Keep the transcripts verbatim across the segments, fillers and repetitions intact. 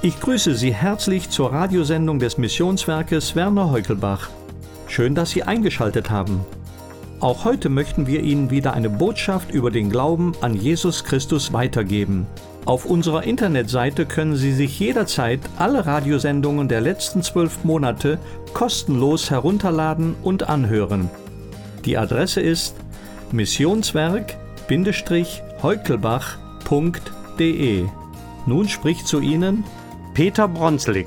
Ich grüße Sie herzlich zur Radiosendung des Missionswerkes Werner Heukelbach. Schön, dass Sie eingeschaltet haben. Auch heute möchten wir Ihnen wieder eine Botschaft über den Glauben an Jesus Christus weitergeben. Auf unserer Internetseite können Sie sich jederzeit alle Radiosendungen der letzten zwölf Monate kostenlos herunterladen und anhören. Die Adresse ist missionswerk-heukelbach punkt de. Nun spricht zu Ihnen Peter Bronslik.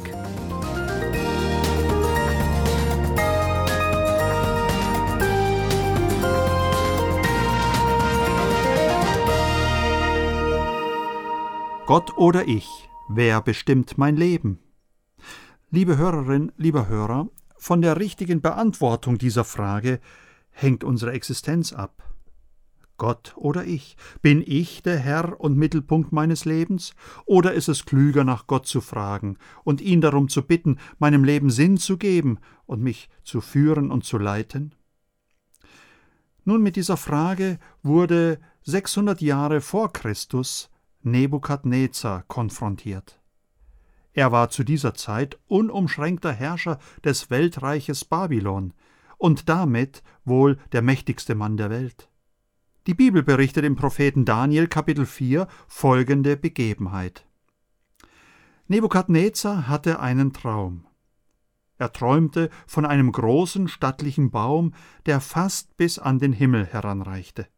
Gott oder ich, wer bestimmt mein Leben? Liebe Hörerin, lieber Hörer, von der richtigen Beantwortung dieser Frage hängt unsere Existenz ab. Gott oder ich? Bin ich der Herr und Mittelpunkt meines Lebens? Oder ist es klüger, nach Gott zu fragen und ihn darum zu bitten, meinem Leben Sinn zu geben und mich zu führen und zu leiten? Nun, mit dieser Frage wurde sechshundert Jahre vor Christus Nebukadnezar konfrontiert. Er war zu dieser Zeit unumschränkter Herrscher des Weltreiches Babylon und damit wohl der mächtigste Mann der Welt. Die Bibel berichtet im Propheten Daniel Kapitel vier folgende Begebenheit. Nebukadnezar hatte einen Traum. Er träumte von einem großen, stattlichen Baum, der fast bis an den Himmel heranreichte.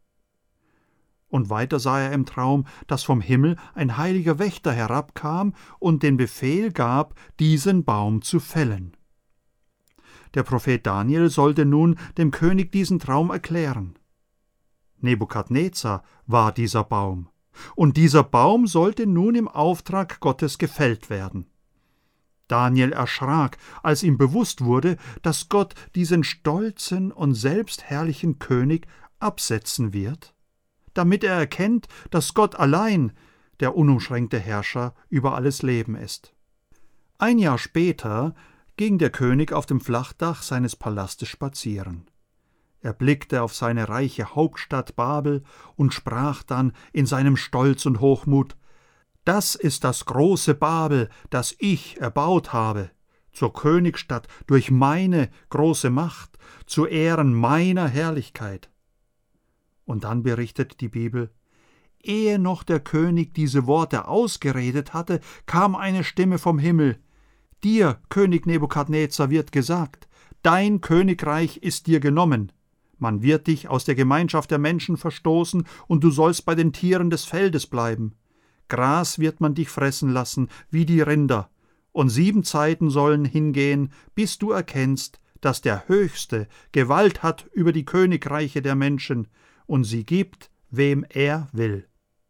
Und weiter sah er im Traum, dass vom Himmel ein heiliger Wächter herabkam und den Befehl gab, diesen Baum zu fällen. Der Prophet Daniel sollte nun dem König diesen Traum erklären. Nebukadnezar war dieser Baum, und dieser Baum sollte nun im Auftrag Gottes gefällt werden. Daniel erschrak, als ihm bewusst wurde, dass Gott diesen stolzen und selbstherrlichen König absetzen wird, damit er erkennt, dass Gott allein der unumschränkte Herrscher über alles Leben ist. Ein Jahr später ging der König auf dem Flachdach seines Palastes spazieren. Er blickte auf seine reiche Hauptstadt Babel und sprach dann in seinem Stolz und Hochmut: »Das ist das große Babel, das ich erbaut habe, zur Königsstadt durch meine große Macht, zu Ehren meiner Herrlichkeit.« Und dann berichtet die Bibel: Ehe noch der König diese Worte ausgeredet hatte, kam eine Stimme vom Himmel: »Dir, König Nebukadnezar, wird gesagt, dein Königreich ist dir genommen. Man wird dich aus der Gemeinschaft der Menschen verstoßen, und du sollst bei den Tieren des Feldes bleiben. Gras wird man dich fressen lassen, wie die Rinder, und sieben Zeiten sollen hingehen, bis du erkennst, dass der Höchste Gewalt hat über die Königreiche der Menschen und sie gibt, wem er will.«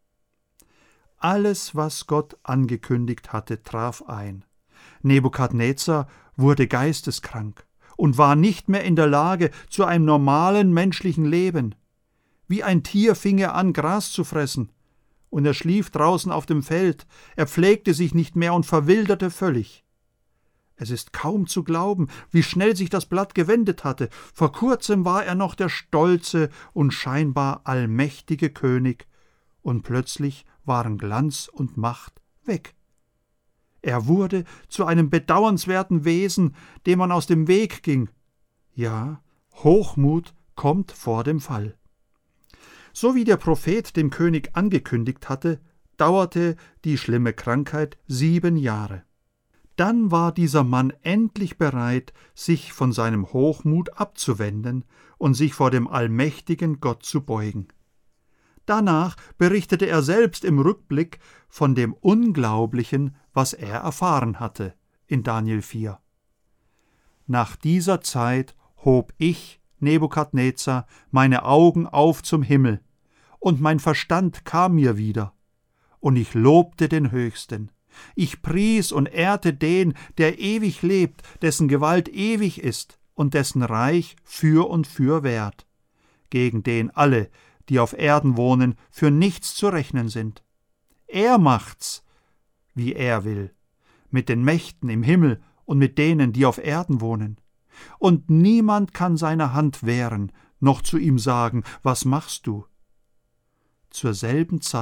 Alles, was Gott angekündigt hatte, traf ein. Nebukadnezar wurde geisteskrank und war nicht mehr in der Lage zu einem normalen menschlichen Leben. Wie ein Tier fing er an, Gras zu fressen, und er schlief draußen auf dem Feld, er pflegte sich nicht mehr und verwilderte völlig. Es ist kaum zu glauben, wie schnell sich das Blatt gewendet hatte. Vor kurzem war er noch der stolze und scheinbar allmächtige König, und plötzlich waren Glanz und Macht weg. Er wurde zu einem bedauernswerten Wesen, dem man aus dem Weg ging. Ja, Hochmut kommt vor dem Fall. So wie der Prophet dem König angekündigt hatte, dauerte die schlimme Krankheit sieben Jahre. Dann war dieser Mann endlich bereit, sich von seinem Hochmut abzuwenden und sich vor dem allmächtigen Gott zu beugen. Danach berichtete er selbst im Rückblick von dem Unglaublichen, was er erfahren hatte, in Daniel vier. Nach dieser Zeit hob ich, Nebukadnezar, meine Augen auf zum Himmel, und mein Verstand kam mir wieder, und ich lobte den Höchsten. Ich pries und ehrte den, der ewig lebt, dessen Gewalt ewig ist und dessen Reich für und für währt, gegen den alle, die auf Erden wohnen, für nichts zu rechnen sind. Er macht's, wie er will, mit den Mächten im Himmel und mit denen, die auf Erden wohnen. Und niemand kann seine Hand wehren, noch zu ihm sagen, was machst du? Zur selben Zeit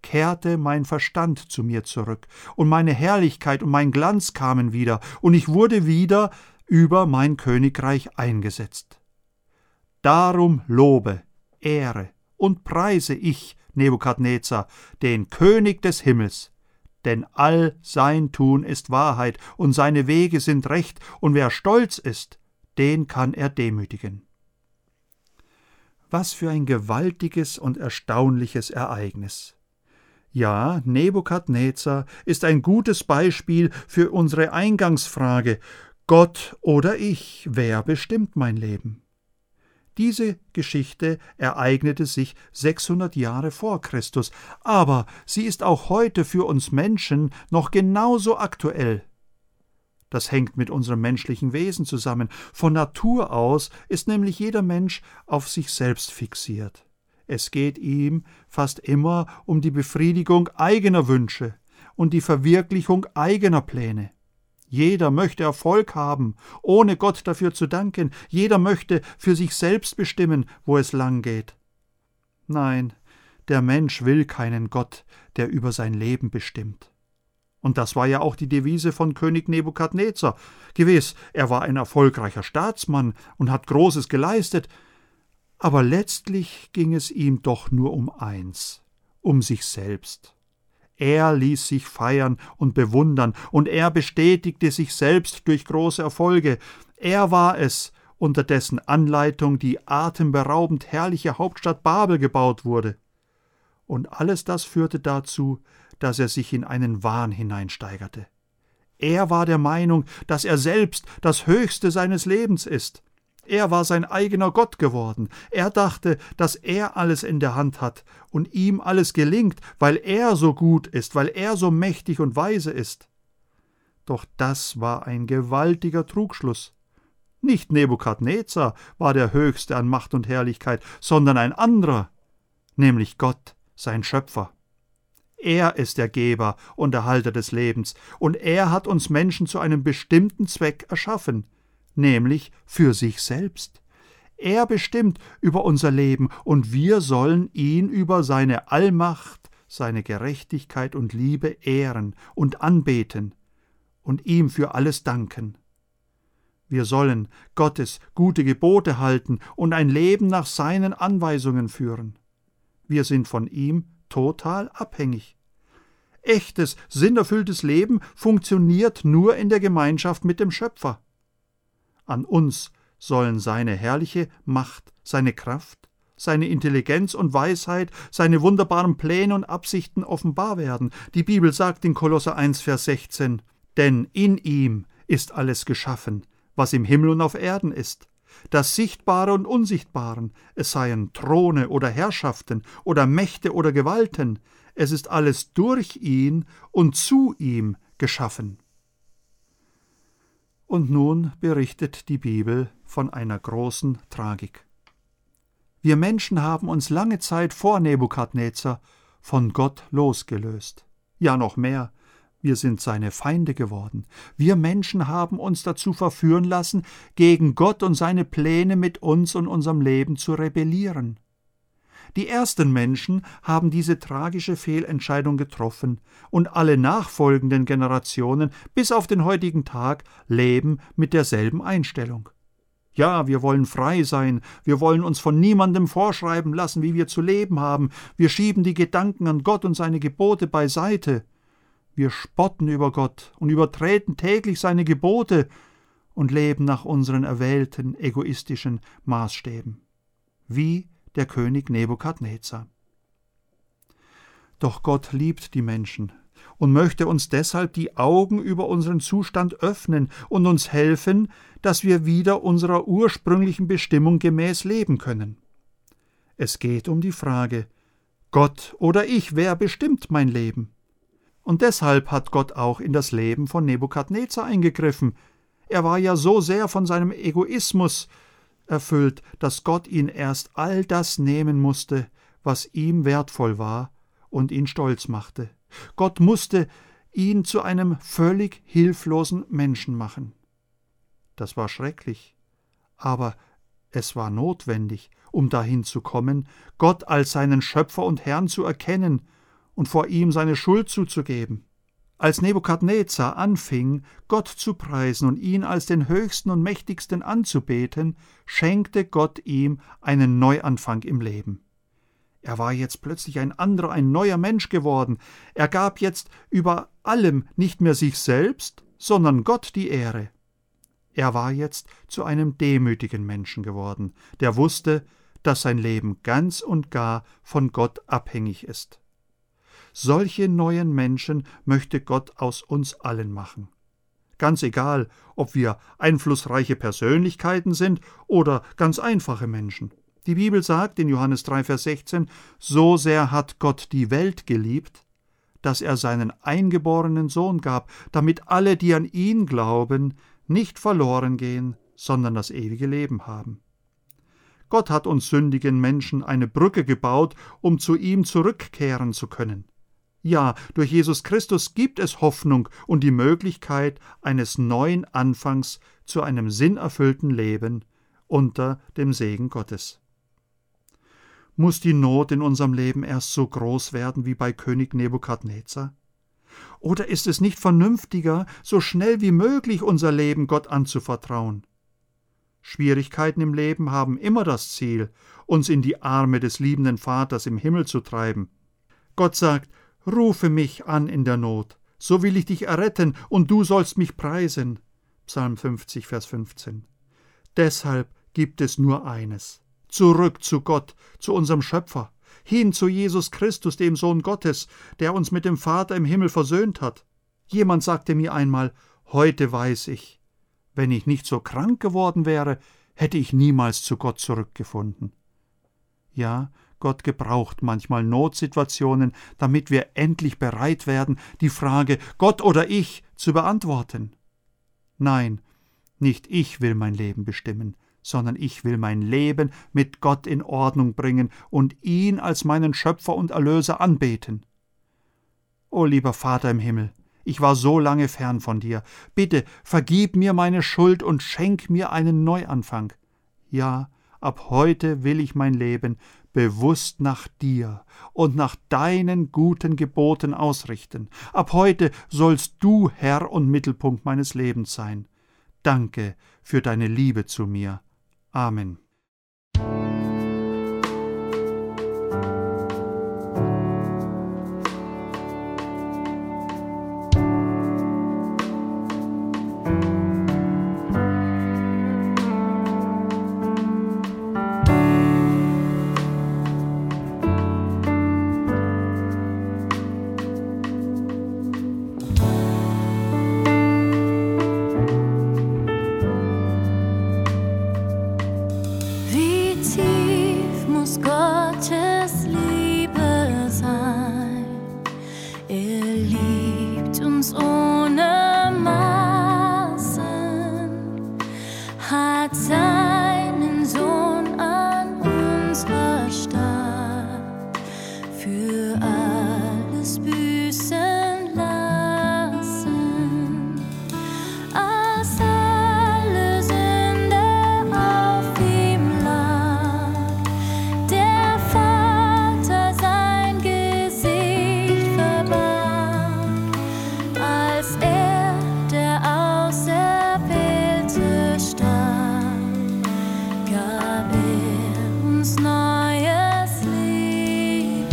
kehrte mein Verstand zu mir zurück, und meine Herrlichkeit und mein Glanz kamen wieder, und ich wurde wieder über mein Königreich eingesetzt. Darum lobe, ehre und preise ich, Nebukadnezar, den König des Himmels, denn all sein Tun ist Wahrheit und seine Wege sind recht, und wer stolz ist, den kann er demütigen. Was für ein gewaltiges und erstaunliches Ereignis! Ja, Nebukadnezar ist ein gutes Beispiel für unsere Eingangsfrage: Gott oder ich, wer bestimmt mein Leben? Diese Geschichte ereignete sich sechshundert Jahre vor Christus, aber sie ist auch heute für uns Menschen noch genauso aktuell. Das hängt mit unserem menschlichen Wesen zusammen. Von Natur aus ist nämlich jeder Mensch auf sich selbst fixiert. Es geht ihm fast immer um die Befriedigung eigener Wünsche und die Verwirklichung eigener Pläne. Jeder möchte Erfolg haben, ohne Gott dafür zu danken. Jeder möchte für sich selbst bestimmen, wo es lang geht. Nein, der Mensch will keinen Gott, der über sein Leben bestimmt. Und das war ja auch die Devise von König Nebukadnezar. Gewiss, er war ein erfolgreicher Staatsmann und hat Großes geleistet, aber letztlich ging es ihm doch nur um eins, um sich selbst. Er ließ sich feiern und bewundern, und er bestätigte sich selbst durch große Erfolge. Er war es, unter dessen Anleitung die atemberaubend herrliche Hauptstadt Babel gebaut wurde. Und alles das führte dazu, dass er sich in einen Wahn hineinsteigerte. Er war der Meinung, dass er selbst das Höchste seines Lebens ist. Er war sein eigener Gott geworden. Er dachte, dass er alles in der Hand hat und ihm alles gelingt, weil er so gut ist, weil er so mächtig und weise ist. Doch das war ein gewaltiger Trugschluss. Nicht Nebukadnezar war der Höchste an Macht und Herrlichkeit, sondern ein anderer, nämlich Gott, sein Schöpfer. Er ist der Geber und Erhalter des Lebens, und er hat uns Menschen zu einem bestimmten Zweck erschaffen, nämlich für sich selbst. Er bestimmt über unser Leben, und wir sollen ihn über seine Allmacht, seine Gerechtigkeit und Liebe ehren und anbeten und ihm für alles danken. Wir sollen Gottes gute Gebote halten und ein Leben nach seinen Anweisungen führen. Wir sind von ihm total abhängig. Echtes, sinnerfülltes Leben funktioniert nur in der Gemeinschaft mit dem Schöpfer. An uns sollen seine herrliche Macht, seine Kraft, seine Intelligenz und Weisheit, seine wunderbaren Pläne und Absichten offenbar werden. Die Bibel sagt in Kolosser eins, Vers sechzehn, denn in ihm ist alles geschaffen, was im Himmel und auf Erden ist, das Sichtbare und Unsichtbaren, es seien Throne oder Herrschaften oder Mächte oder Gewalten, es ist alles durch ihn und zu ihm geschaffen. Und nun berichtet die Bibel von einer großen Tragik. Wir Menschen haben uns lange Zeit vor Nebukadnezar von Gott losgelöst. Ja, noch mehr, wir sind seine Feinde geworden. Wir Menschen haben uns dazu verführen lassen, gegen Gott und seine Pläne mit uns und unserem Leben zu rebellieren. Die ersten Menschen haben diese tragische Fehlentscheidung getroffen, und alle nachfolgenden Generationen bis auf den heutigen Tag leben mit derselben Einstellung. Ja, wir wollen frei sein, wir wollen uns von niemandem vorschreiben lassen, wie wir zu leben haben, wir schieben die Gedanken an Gott und seine Gebote beiseite. Wir spotten über Gott und übertreten täglich seine Gebote und leben nach unseren erwählten, egoistischen Maßstäben. Wie der König Nebukadnezar. Doch Gott liebt die Menschen und möchte uns deshalb die Augen über unseren Zustand öffnen und uns helfen, dass wir wieder unserer ursprünglichen Bestimmung gemäß leben können. Es geht um die Frage: Gott oder ich, wer bestimmt mein Leben? Und deshalb hat Gott auch in das Leben von Nebukadnezar eingegriffen. Er war ja so sehr von seinem Egoismus erfüllt, dass Gott ihn erst all das nehmen musste, was ihm wertvoll war und ihn stolz machte. Gott musste ihn zu einem völlig hilflosen Menschen machen. Das war schrecklich, aber es war notwendig, um dahin zu kommen, Gott als seinen Schöpfer und Herrn zu erkennen und vor ihm seine Schuld zuzugeben. Als Nebukadnezar anfing, Gott zu preisen und ihn als den Höchsten und Mächtigsten anzubeten, schenkte Gott ihm einen Neuanfang im Leben. Er war jetzt plötzlich ein anderer, ein neuer Mensch geworden. Er gab jetzt über allem nicht mehr sich selbst, sondern Gott die Ehre. Er war jetzt zu einem demütigen Menschen geworden, der wusste, dass sein Leben ganz und gar von Gott abhängig ist. Solche neuen Menschen möchte Gott aus uns allen machen. Ganz egal, ob wir einflussreiche Persönlichkeiten sind oder ganz einfache Menschen. Die Bibel sagt in Johannes drei, Vers sechzehn, so sehr hat Gott die Welt geliebt, dass er seinen eingeborenen Sohn gab, damit alle, die an ihn glauben, nicht verloren gehen, sondern das ewige Leben haben. Gott hat uns sündigen Menschen eine Brücke gebaut, um zu ihm zurückkehren zu können. Ja, durch Jesus Christus gibt es Hoffnung und die Möglichkeit eines neuen Anfangs zu einem sinnerfüllten Leben unter dem Segen Gottes. Muss die Not in unserem Leben erst so groß werden wie bei König Nebukadnezar? Oder ist es nicht vernünftiger, so schnell wie möglich unser Leben Gott anzuvertrauen? Schwierigkeiten im Leben haben immer das Ziel, uns in die Arme des liebenden Vaters im Himmel zu treiben. Gott sagt, rufe mich an in der Not, so will ich dich erretten und du sollst mich preisen. Psalm fünfzig, Vers fünfzehn. Deshalb gibt es nur eines. Zurück zu Gott, zu unserem Schöpfer, hin zu Jesus Christus, dem Sohn Gottes, der uns mit dem Vater im Himmel versöhnt hat. Jemand sagte mir einmal, heute weiß ich, wenn ich nicht so krank geworden wäre, hätte ich niemals zu Gott zurückgefunden. Ja, Gott gebraucht manchmal Notsituationen, damit wir endlich bereit werden, die Frage Gott oder ich zu beantworten. Nein, nicht ich will mein Leben bestimmen, sondern ich will mein Leben mit Gott in Ordnung bringen und ihn als meinen Schöpfer und Erlöser anbeten. O lieber Vater im Himmel, ich war so lange fern von dir. Bitte vergib mir meine Schuld und schenk mir einen Neuanfang. Ja, ab heute will ich mein Leben bewusst nach dir und nach deinen guten Geboten ausrichten. Ab heute sollst du Herr und Mittelpunkt meines Lebens sein. Danke für deine Liebe zu mir. Amen. Gottes Liebe sein. Er liebt uns ohne Maßen, hat seinen Sohn an uns verstarrt, für alles büßen lassen. Als alle Sünde auf ihm lag, der Vater sein Gesicht verbarg, als er, der Auserwählte, starb, gab er uns neues Leben.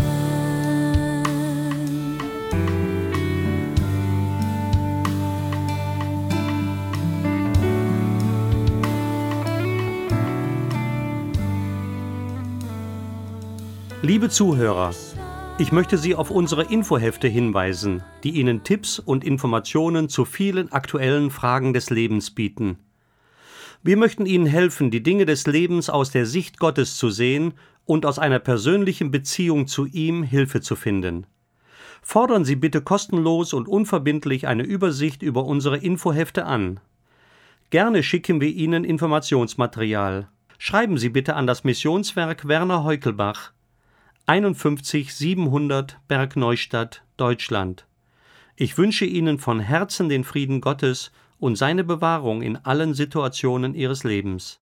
Liebe Zuhörer, ich möchte Sie auf unsere Infohefte hinweisen, die Ihnen Tipps und Informationen zu vielen aktuellen Fragen des Lebens bieten. Wir möchten Ihnen helfen, die Dinge des Lebens aus der Sicht Gottes zu sehen und aus einer persönlichen Beziehung zu ihm Hilfe zu finden. Fordern Sie bitte kostenlos und unverbindlich eine Übersicht über unsere Infohefte an. Gerne schicken wir Ihnen Informationsmaterial. Schreiben Sie bitte an das Missionswerk Werner Heukelbach, einundfünfzig siebenhundert Bergneustadt, Deutschland. Ich wünsche Ihnen von Herzen den Frieden Gottes und seine Bewahrung in allen Situationen Ihres Lebens.